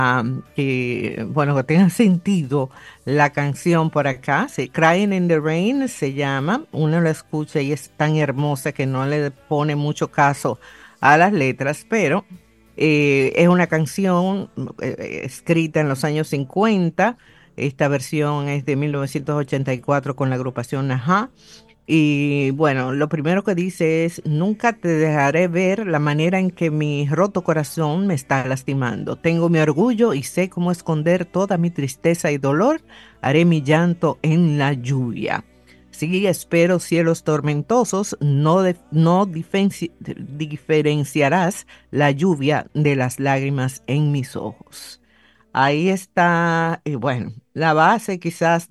que, bueno, que tenga sentido la canción por acá. Sí, Crying in the Rain se llama. Uno la escucha y es tan hermosa que no le pone mucho caso a las letras, pero es una canción escrita en los años 50. Esta versión es de 1984 con la agrupación Ajá. Y bueno, lo primero que dice es, nunca te dejaré ver la manera en que mi roto corazón me está lastimando. Tengo mi orgullo y sé cómo esconder toda mi tristeza y dolor. Haré mi llanto en la lluvia. Sí, espero cielos tormentosos, diferenciarás la lluvia de las lágrimas en mis ojos. Ahí está, bueno, la base quizás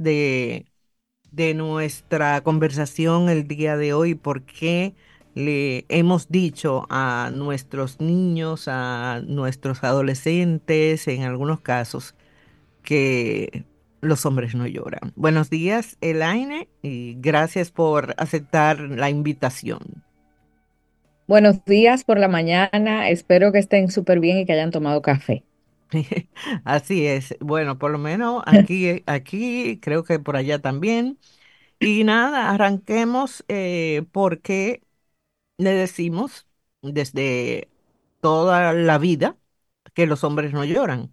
de nuestra conversación el día de hoy, porque le hemos dicho a nuestros niños, a nuestros adolescentes, en algunos casos, que los hombres no lloran. Buenos días, Elaine, y gracias por aceptar la invitación. Buenos días por la mañana. Espero que estén súper bien y que hayan tomado café. Así es. Bueno, por lo menos aquí, creo que por allá también. Y nada, arranquemos porque le decimos desde toda la vida que los hombres no lloran.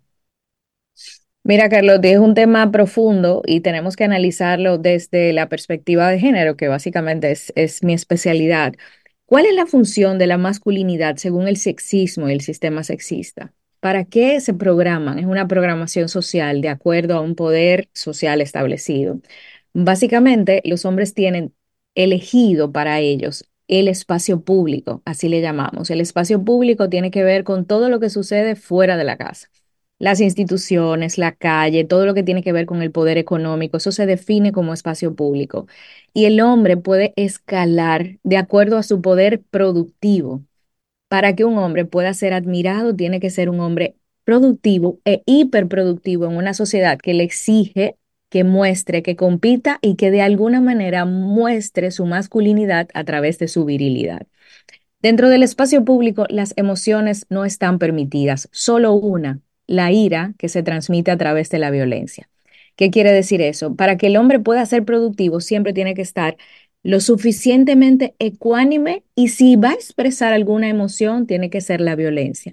Mira, Carlos, es un tema profundo y tenemos que analizarlo desde la perspectiva de género, que básicamente es mi especialidad. ¿Cuál es la función de la masculinidad según el sexismo y el sistema sexista? ¿Para qué se programan? Es una programación social de acuerdo a un poder social establecido. Básicamente, los hombres tienen elegido para ellos el espacio público, así le llamamos. El espacio público tiene que ver con todo lo que sucede fuera de la casa. Las instituciones, la calle, todo lo que tiene que ver con el poder económico, eso se define como espacio público. Y el hombre puede escalar de acuerdo a su poder productivo. Para que un hombre pueda ser admirado, tiene que ser un hombre productivo e hiperproductivo en una sociedad que le exige que muestre, que compita y que de alguna manera muestre su masculinidad a través de su virilidad. Dentro del espacio público, las emociones no están permitidas, solo una, la ira que se transmite a través de la violencia. ¿Qué quiere decir eso? Para que el hombre pueda ser productivo, siempre tiene que estar lo suficientemente ecuánime y si va a expresar alguna emoción, tiene que ser la violencia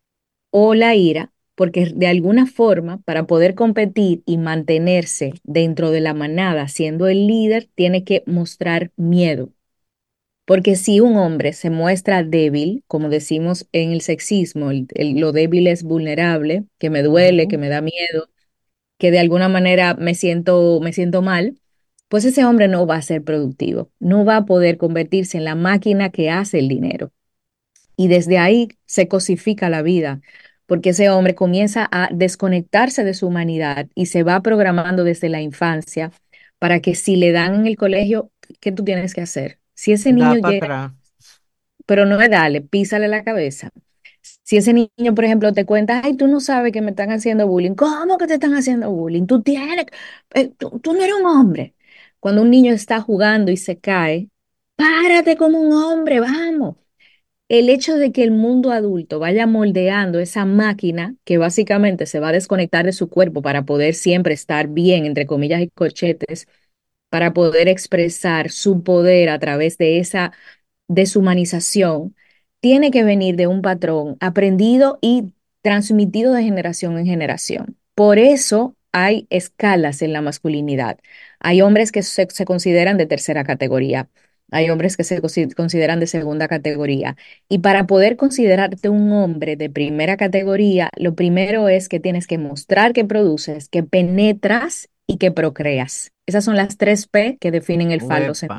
o la ira, porque de alguna forma, para poder competir y mantenerse dentro de la manada siendo el líder, tiene que mostrar miedo. Porque si un hombre se muestra débil, como decimos en el sexismo, lo débil es vulnerable, que me duele, que Ujú. me da miedo, que de alguna manera me siento mal, pues ese hombre no va a ser productivo, no va a poder convertirse en la máquina que hace el dinero. Y desde ahí se cosifica la vida, porque ese hombre comienza a desconectarse de su humanidad y se va programando desde la infancia para que si le dan en el colegio, ¿qué tú tienes que hacer? Si ese Da niño para llega, atrás. pero no es darle, písale la cabeza. Si ese niño, por ejemplo, te cuenta, ay, tú no sabes que me están haciendo bullying, ¿cómo que te están haciendo bullying? Tú no eres un hombre. Cuando un niño está jugando y se cae, párate como un hombre, vamos. El hecho de que el mundo adulto vaya moldeando esa máquina que básicamente se va a desconectar de su cuerpo para poder siempre estar bien, entre comillas y corchetes, para poder expresar su poder a través de esa deshumanización, tiene que venir de un patrón aprendido y transmitido de generación en generación. Por eso hay escalas en la masculinidad. Hay hombres que se consideran de tercera categoría. Hay hombres que se consideran de segunda categoría. Y para poder considerarte un hombre de primera categoría, lo primero es que tienes que mostrar que produces, que penetras y que procreas. Esas son las tres P que definen el Uepa.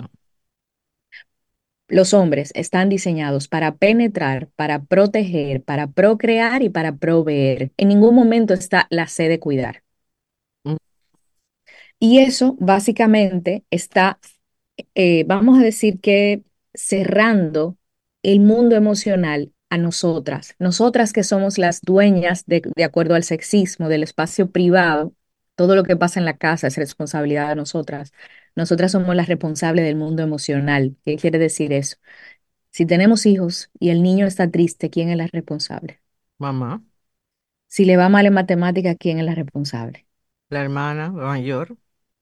los hombres están diseñados para penetrar, para proteger, para procrear y para proveer. En ningún momento está la C de cuidar. Mm. Y eso básicamente está, vamos a decir que cerrando el mundo emocional a nosotras que somos las dueñas de acuerdo al sexismo del espacio privado, todo lo que pasa en la casa es responsabilidad de nosotras. Nosotras somos las responsables del mundo emocional. ¿Qué quiere decir eso? Si tenemos hijos y el niño está triste, ¿quién es la responsable? Mamá. Si le va mal en matemática, ¿quién es la responsable? La hermana mayor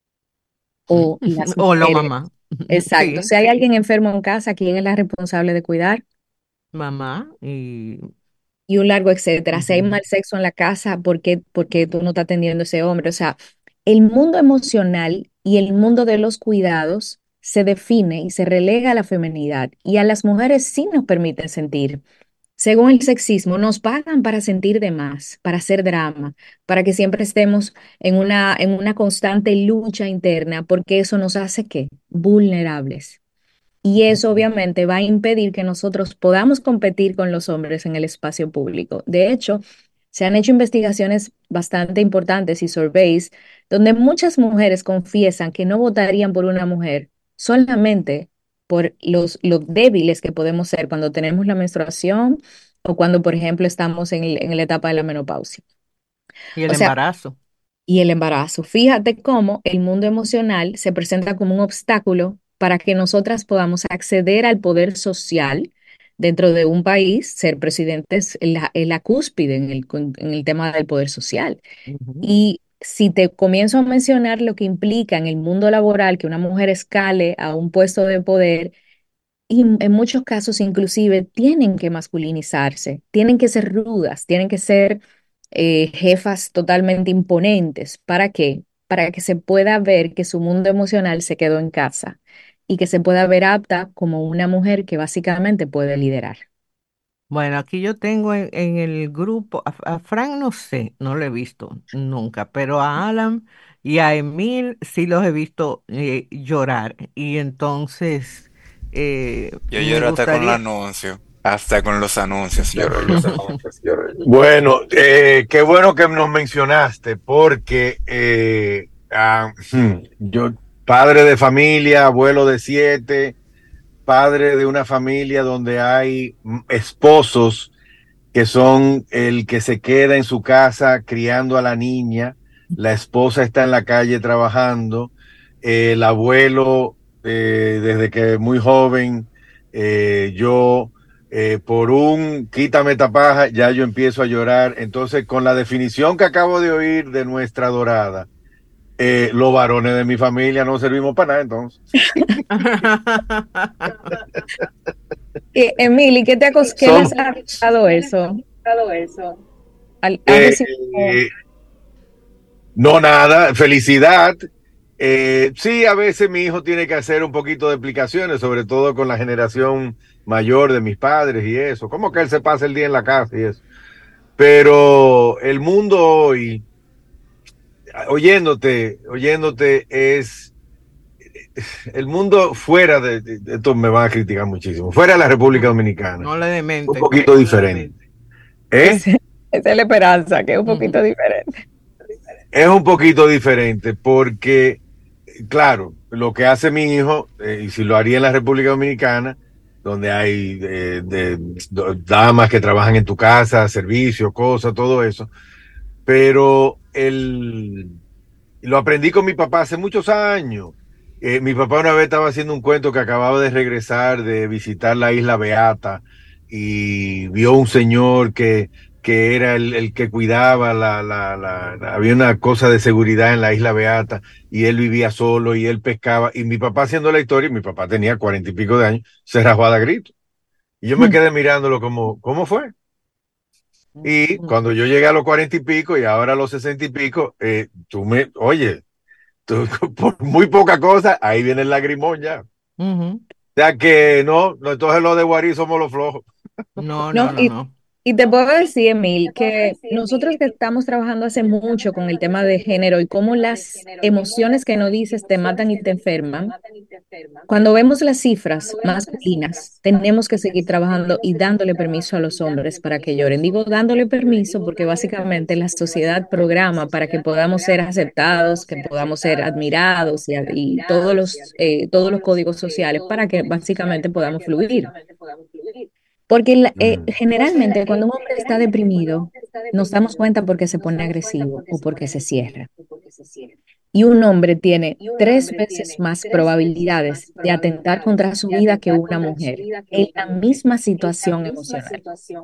O las o la mujeres. mamá. Exacto. Sí, Si hay alguien enfermo en casa, ¿quién es la responsable de cuidar? mamá y... Y un largo etcétera. Si hay Ujú, mal sexo en la casa, ¿por qué tú no estás atendiendo a ese hombre? O sea, el mundo emocional y el mundo de los cuidados se define y se relega a la feminidad. Y a las mujeres sí nos permiten sentir. Según el sexismo, nos pagan para sentir de más, para hacer drama, para que siempre estemos en una constante lucha interna, porque eso nos hace ¿qué? Vulnerables. Y eso obviamente va a impedir que nosotros podamos competir con los hombres en el espacio público. De hecho, se han hecho investigaciones bastante importantes y surveys donde muchas mujeres confiesan que no votarían por una mujer solamente por lo débiles que podemos ser cuando tenemos la menstruación o cuando, por ejemplo, estamos en la etapa de la menopausia. y el O sea, embarazo. y el embarazo. Fíjate cómo el mundo emocional se presenta como un obstáculo para que nosotras podamos acceder al poder social dentro de un país, ser presidentes en la cúspide en el tema del poder social. Ujú. Y si te comienzo a mencionar lo que implica en el mundo laboral que una mujer escale a un puesto de poder, y en muchos casos inclusive tienen que masculinizarse, tienen que ser rudas, tienen que ser jefas totalmente imponentes. ¿Para qué? Para que se pueda ver que su mundo emocional se quedó en casa y que se pueda ver apta como una mujer que básicamente puede liderar. Bueno, aquí yo tengo en el grupo, a Frank no sé, no lo he visto nunca, pero a Alan y a Emil sí los he visto llorar. Y entonces Yo me lloro hasta con los gustaría, anuncios. Hasta con los anuncios Ya lloro con yo. los anuncios, bueno, qué bueno que nos mencionaste, porque yo, padre de familia, abuelo de 7, padre de una familia donde hay esposos que son el que se queda en su casa criando a la niña, la esposa está en la calle trabajando, el abuelo desde que muy joven, yo por un quítame tapaja, ya yo empiezo a llorar. Entonces, con la definición que acabo de oír de nuestra dorada, los varones de mi familia no servimos para nada, entonces. Emily, ¿qué les Somos, ha dado eso? ¿Has eh, recibido? no nada, felicidad. Sí, a veces mi hijo tiene que hacer un poquito de explicaciones, sobre todo con la generación mayor de mis padres y eso. Como que él se pasa el día en la casa y eso. Pero el mundo hoy, oyéndote, es el mundo fuera esto me van a criticar muchísimo, fuera de la República Dominicana, no le un demente. poquito diferente. ¿Eh? Esa es la esperanza, que es un poquito Ujú. diferente. Es un poquito diferente porque claro, lo que hace mi hijo, y si lo haría en la República Dominicana, donde hay damas que trabajan en tu casa, servicios, cosas, todo eso, pero lo aprendí con mi papá hace muchos años. Mi papá una vez estaba haciendo un cuento que acababa de regresar de visitar la isla Beata y vio un señor que era el que cuidaba había una cosa de seguridad en la isla Beata y él vivía solo y él pescaba y mi papá haciendo la historia, y mi papá tenía 40 y pico de años, se rajó a grito. Y yo me quedé mirándolo como, ¿cómo fue? Y cuando yo llegué a los 40 y pico y ahora a los 60 y pico, oye, por muy poca cosa, ahí viene el lagrimón ya. O Ujú. sea que no, entonces los de Guarí somos los flojos. No, no, No, no, y, no. y te puedo decir, Emil, que nosotros que estamos trabajando hace mucho con el tema de género y cómo las emociones que no dices te matan y te enferman, cuando vemos las cifras masculinas, tenemos que seguir trabajando y dándole permiso a los hombres para que lloren. Digo dándole permiso porque básicamente la sociedad programa para que podamos ser aceptados, que podamos ser admirados y todos los códigos sociales para que básicamente podamos fluir. Porque generalmente cuando un hombre está deprimido, nos damos cuenta porque se pone agresivo o porque se cierra. Y un hombre tiene 3 veces más probabilidades de atentar contra su vida que una mujer en la misma situación emocional.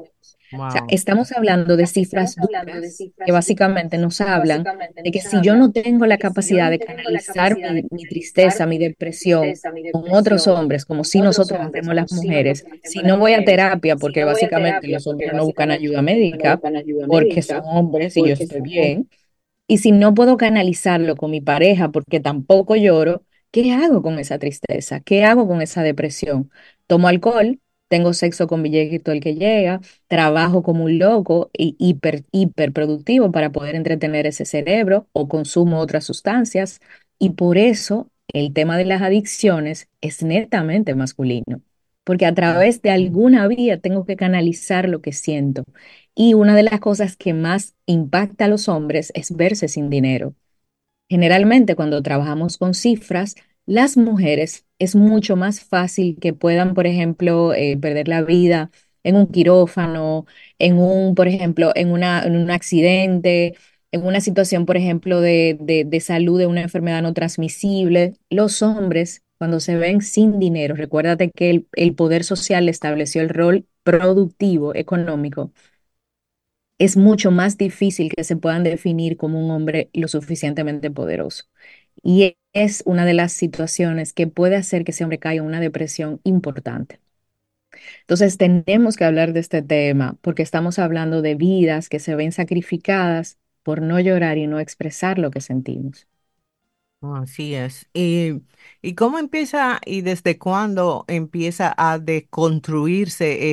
O sea, Wow. estamos hablando de cifras duras que básicamente nos hablan de que si yo no tengo la capacidad de canalizar mi tristeza, mi depresión con otros hombres, como si nosotros hacemos las mujeres, si no voy a terapia, porque básicamente los hombres no buscan ayuda médica, porque son hombres y yo estoy bien, y si no puedo canalizarlo con mi pareja porque tampoco lloro, ¿qué hago con esa tristeza? ¿Qué hago con esa depresión? Tomo alcohol, tengo sexo con todo el que llega, trabajo como un loco y hiper productivo para poder entretener ese cerebro o consumo otras sustancias. Y por eso el tema de las adicciones es netamente masculino, porque a través de alguna vía tengo que canalizar lo que siento. Y una de las cosas que más impacta a los hombres es verse sin dinero. Generalmente cuando trabajamos con cifras, las mujeres es mucho más fácil que puedan, por ejemplo, perder la vida en un quirófano, por ejemplo, en un accidente, en una situación, por ejemplo, de salud de una enfermedad no transmisible. Los hombres, cuando se ven sin dinero, recuérdate que el poder social estableció el rol productivo, económico, es mucho más difícil que se puedan definir como un hombre lo suficientemente poderoso. Y es una de las situaciones que puede hacer que ese hombre caiga en una depresión importante. Entonces tenemos que hablar de este tema porque estamos hablando de vidas que se ven sacrificadas por no llorar y no expresar lo que sentimos. Así es. ¿Y cómo empieza y desde cuándo empieza a deconstruirse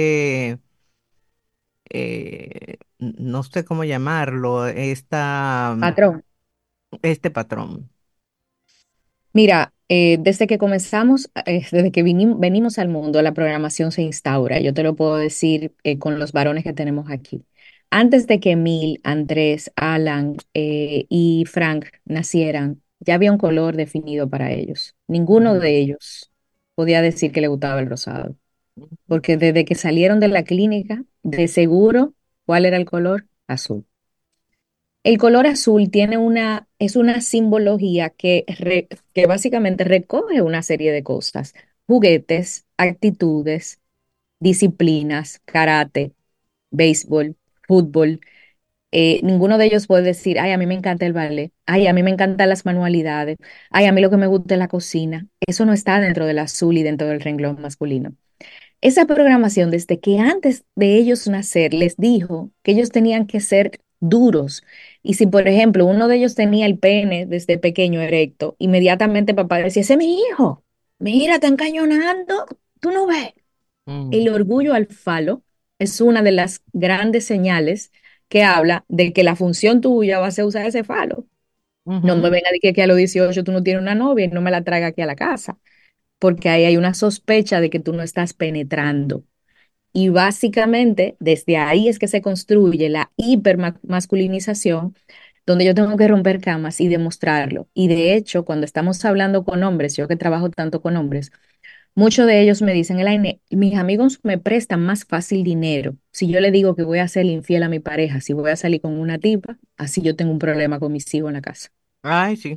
no sé cómo llamarlo, Patrón. este patrón? Mira, desde que comenzamos, desde que venimos al mundo, la programación se instaura. Yo te lo puedo decir con los varones que tenemos aquí. Antes de que Emil, Andrés, Alan y Frank nacieran, ya había un color definido para ellos. Ninguno Ujú, de ellos podía decir que le gustaba el rosado, porque desde que salieron de la clínica, de seguro, ¿cuál era el color? Azul. El color azul es una simbología que básicamente recoge una serie de cosas, juguetes, actitudes, disciplinas, karate, béisbol, fútbol. Ninguno de ellos puede decir, ay, a mí me encanta el ballet, ay, a mí me encantan las manualidades, ay, a mí lo que me gusta es la cocina. Eso no está dentro del azul y dentro del renglón masculino. Esa programación, desde que antes de ellos nacer, les dijo que ellos tenían que ser duros. Y si, por ejemplo, uno de ellos tenía el pene desde pequeño erecto, inmediatamente papá decía, ese es mi hijo, mira, está encañonando, tú no ves. mm, El orgullo al falo es una de las grandes señales que habla de que la función tuya va a ser usar ese falo. No me ujú, venga a decir que a los 18 tú no tienes una novia y no me la traiga aquí a la casa, porque ahí hay una sospecha de que tú no estás penetrando. Y básicamente desde ahí es que se construye la hipermasculinización, donde yo tengo que romper camas y demostrarlo. Y de hecho, cuando estamos hablando con hombres, yo que trabajo tanto con hombres, muchos de ellos me dicen, Elaine, mis amigos me prestan más fácil dinero. Si yo le digo que voy a ser infiel a mi pareja, si voy a salir con una tipa, así yo tengo un problema con mis hijos en la casa. ay, sí,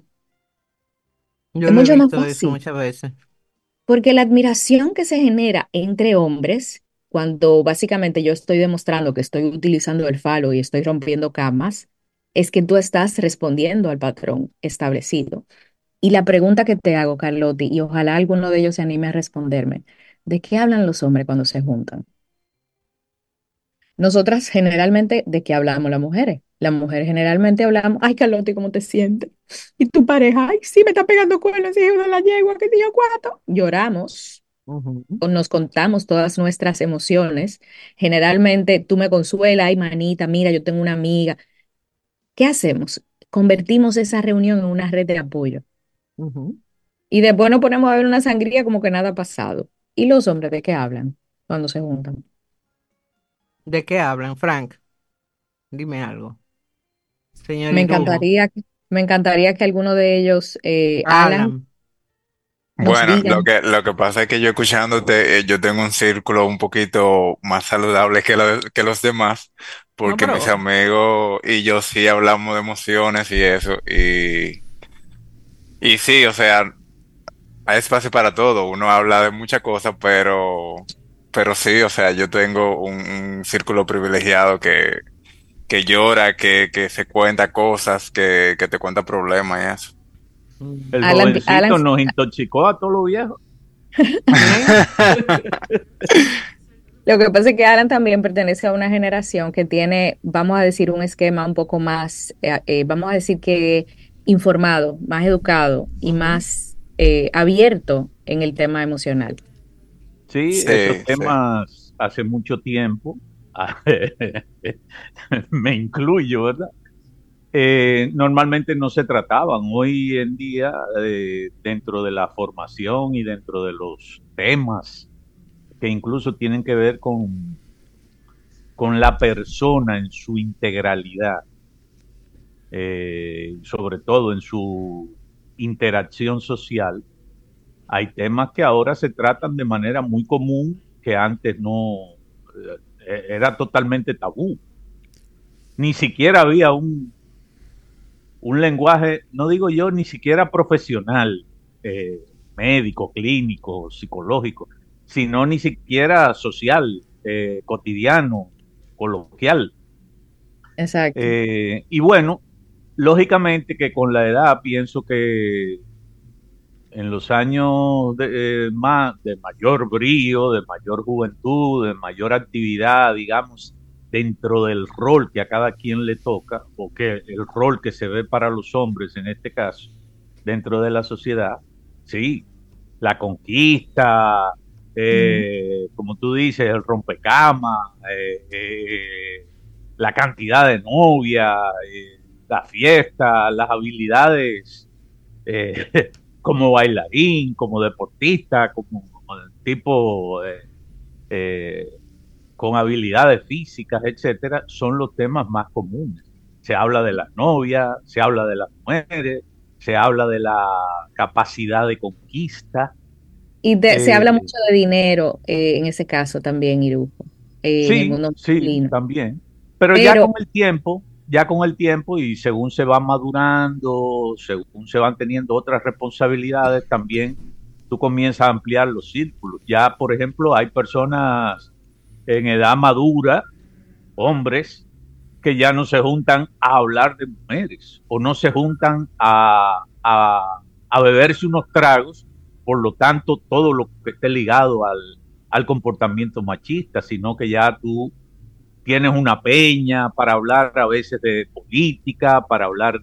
yo Es lo he mucho más visto eso fácil. muchas veces. Porque la admiración que se genera entre hombres, cuando básicamente yo estoy demostrando que estoy utilizando el falo y estoy rompiendo camas, es que tú estás respondiendo al patrón establecido. Y la pregunta que te hago, Carlotti, y ojalá alguno de ellos se anime a responderme, ¿de qué hablan los hombres cuando se juntan? Nosotras generalmente, ¿de qué hablamos las mujeres? Las mujeres generalmente hablamos, ay, Carlotti, ¿cómo te sientes? Y tu pareja, ay, sí, me está pegando cuernos, hijo de la yegua, que yo cuatro. Lloramos Ujú, o nos contamos todas nuestras emociones. Generalmente tú me consuelas, ay, manita, mira, yo tengo una amiga. ¿Qué hacemos? Convertimos esa reunión en una red de apoyo. ujú. Y después nos ponemos a ver una sangría como que nada ha pasado. ¿Y los hombres de qué hablan cuando se juntan? ¿De qué hablan, Frank? Dime algo. Señor Me Irujo. encantaría, me encantaría que alguno de ellos, Alan, Alan. nos Bueno, lo digan. que, lo que pasa es que yo escuchándote, yo tengo un círculo un poquito más saludable que los demás, No, porque mis pero. amigos y yo sí hablamos de emociones y eso, y sí, o sea, hay espacio para todo, uno habla de muchas cosas, pero pero sí, o sea, yo tengo un círculo privilegiado que llora, que se cuenta cosas, que te cuenta problemas y eso. Mm. El Alan, jovencito nos intoxicó a todos los viejos. Sí. lo que pasa es que Alan también pertenece a una generación que tiene, vamos a decir, un esquema un poco más, vamos a decir que informado, más educado y Ujú. más abierto en el tema emocional. Sí, esos Sí, sí. temas hace mucho tiempo, me incluyo, ¿verdad? Normalmente no se trataban. Hoy en día, dentro de la formación y dentro de los temas que incluso tienen que ver con la persona en su integralidad, sobre todo en su interacción social, hay temas que ahora se tratan de manera muy común que antes no, era totalmente tabú. Ni siquiera había un lenguaje, no digo yo, ni siquiera profesional, eh, médico, clínico, psicológico, sino ni siquiera social, cotidiano, coloquial. Exacto. Y bueno, lógicamente que con la edad pienso que en los años de mayor brío, de mayor juventud, de mayor actividad, digamos, dentro del rol que a cada quien le toca, o que el rol que se ve para los hombres en este caso, dentro de la sociedad, sí, la conquista, Ujú. como tú dices, el rompecamas, la cantidad de novias, la fiesta, las habilidades como bailarín, como deportista, como tipo eh, con habilidades físicas, etcétera, son los temas más comunes. Se habla de las novias, se habla de las mujeres, se habla de la capacidad de conquista. Se habla Eh, mucho de dinero en ese caso también, Irujo, en el sí, mundo sí, masculino. también. Pero Pero ya con el tiempo y según se va madurando, según se van teniendo otras responsabilidades, también tú comienzas a ampliar los círculos. Ya, por ejemplo, hay personas en edad madura, hombres, que ya no se juntan a hablar de mujeres o no se juntan a beberse unos tragos, por lo tanto, todo lo que esté ligado al comportamiento machista, sino que ya tú tienes una peña para hablar a veces de política, para hablar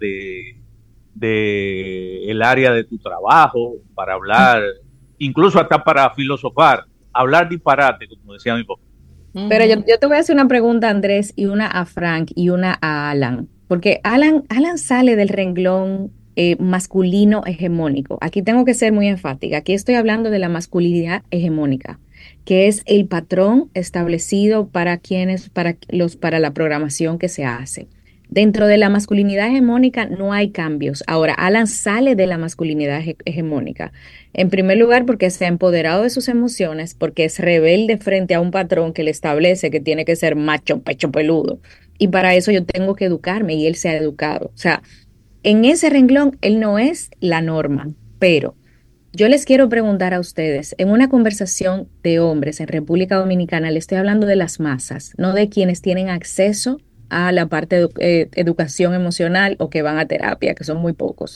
de el área de tu trabajo, para hablar, incluso hasta para filosofar, hablar disparate, como decía mi papá. Pero Ujú. yo te voy a hacer una pregunta a Andrés y una a Frank y una a Alan, porque Alan sale del renglón masculino hegemónico. Aquí tengo que ser muy enfática. Aquí estoy hablando de la masculinidad hegemónica, que es el patrón establecido para para la programación que se hace. Dentro de la masculinidad hegemónica no hay cambios. Ahora, Alan sale de la masculinidad hegemónica. En primer lugar, porque se ha empoderado de sus emociones, porque es rebelde frente a un patrón que le establece que tiene que ser macho, pecho peludo. Y para eso yo tengo que educarme y él se ha educado. O sea, en ese renglón él no es la norma, pero yo les quiero preguntar a ustedes, en una conversación de hombres en República Dominicana, le estoy hablando de las masas, no de quienes tienen acceso a la parte de educación emocional o que van a terapia, que son muy pocos.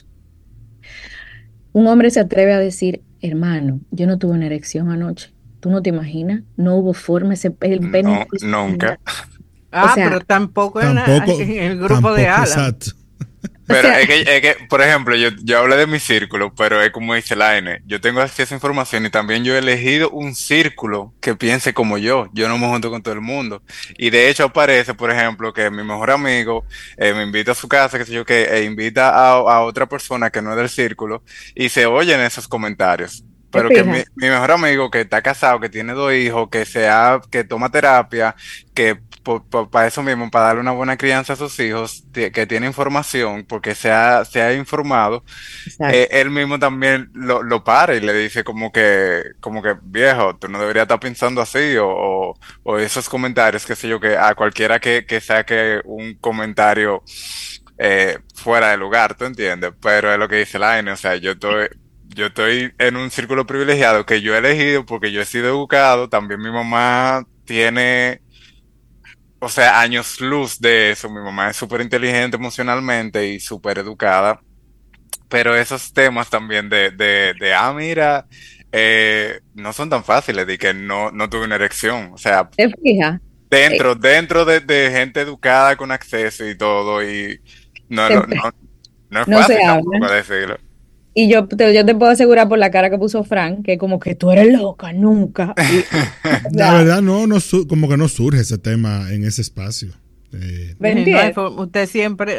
Un hombre se atreve a decir, hermano, yo no tuve una erección anoche. ¿Tú no te imaginas? No hubo forma, el pene no No, hizo nada. nunca. O Ah, sea, pero tampoco Tampoco, en el grupo de tampoco, Alan. exacto. o Pero sea, es que, por ejemplo, yo hablé de mi círculo, pero es como dice la N, yo tengo acceso a información y también yo he elegido un círculo que piense como yo no me junto con todo el mundo. Y de hecho aparece, por ejemplo, que mi mejor amigo me invita a su casa, qué sé yo, que invita a otra persona que no es del círculo y se oyen esos comentarios. ¿te Pero que fijas? mi mejor amigo que está casado, que tiene 2 hijos, que toma terapia, que para eso mismo, para darle una buena crianza a sus hijos, que tiene información, porque se ha informado, Exacto. él mismo también lo para y le dice como que viejo, tú no deberías estar pensando así, o esos comentarios, qué sé yo, que a cualquiera que saque un comentario fuera de lugar, ¿tú entiendes? Pero es lo que dice la N, o sea, yo estoy en un círculo privilegiado que yo he elegido porque yo he sido educado. También mi mamá tiene, o sea, años luz de eso. Mi mamá es súper inteligente emocionalmente y súper educada. Pero esos temas también mira, no son tan fáciles de que no tuve una erección. O sea, ¿Te fijas? Eh, dentro de gente educada con acceso y todo, y no, te- no, no, no es no se fácil habla. tampoco decirlo. Y yo te puedo asegurar por la cara que puso Frank, que como que tú eres loca, nunca. O La sea, verdad, como que no surge ese tema en ese espacio. ¿me No hay entiendes? usted siempre,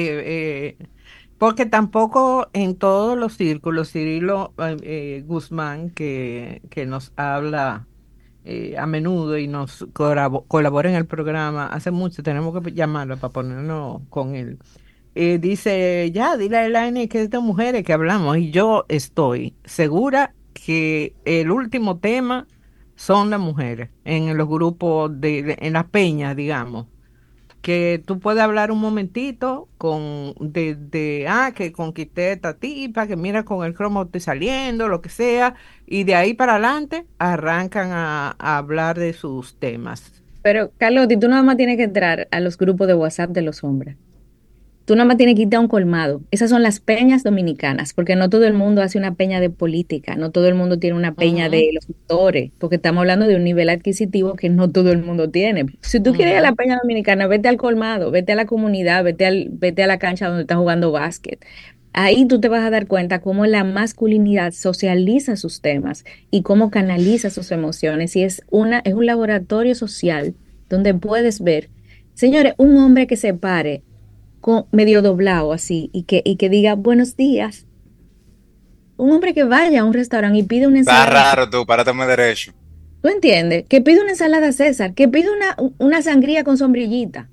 porque tampoco en todos los círculos, Cirilo Guzmán, que nos habla a menudo y nos colabora en el programa, hace mucho, tenemos que llamarlo para ponernos con él. Dice, ya, dile a Elaine que es de mujeres que hablamos, y yo estoy segura que el último tema son las mujeres, en los grupos, en las peñas, digamos que tú puedes hablar un momentito que conquisté esta tipa, que mira con el cromo estoy saliendo, lo que sea, y de ahí para adelante arrancan a hablar de sus temas. Pero, Carlotti, tú nada más tienes que entrar a los grupos de WhatsApp de los hombres. Tú nada más tienes que irte a un colmado. Esas son las peñas dominicanas, porque no todo el mundo hace una peña de política, no todo el mundo tiene una peña Ujú, de los motores, porque estamos hablando de un nivel adquisitivo que no todo el mundo tiene. Si tú quieres ir a la ujú. peña dominicana, vete al colmado, vete a la comunidad, vete a la cancha donde están jugando básquet. Ahí tú te vas a dar cuenta cómo la masculinidad socializa sus temas y cómo canaliza sus emociones. Y es un laboratorio social donde puedes ver, señores, un hombre que se pare medio doblado así y que diga buenos días. Un hombre que vaya a un restaurante y pide una Está ensalada, raro tú, párate derecho. ¿tú entiendes? Que pide una ensalada César, que pide una sangría con sombrillita.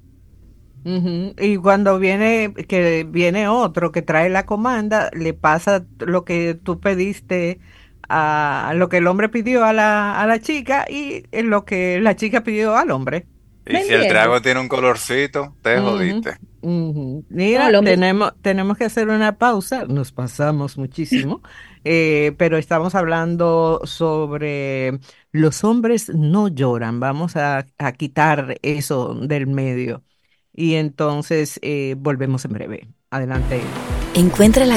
Ujú. Y cuando que viene otro que trae la comanda, le pasa lo que tú pediste a lo que el hombre pidió a la chica y lo que la chica pidió al hombre. Y ¿Me si el entiendes? trago tiene un colorcito, te Ujú, jodiste. ujú. No, el Mira, hombre, tenemos que hacer una pausa, nos pasamos muchísimo, pero estamos hablando sobre los hombres no lloran, vamos a quitar eso del medio y entonces volvemos en breve. Adelante. Encuentra la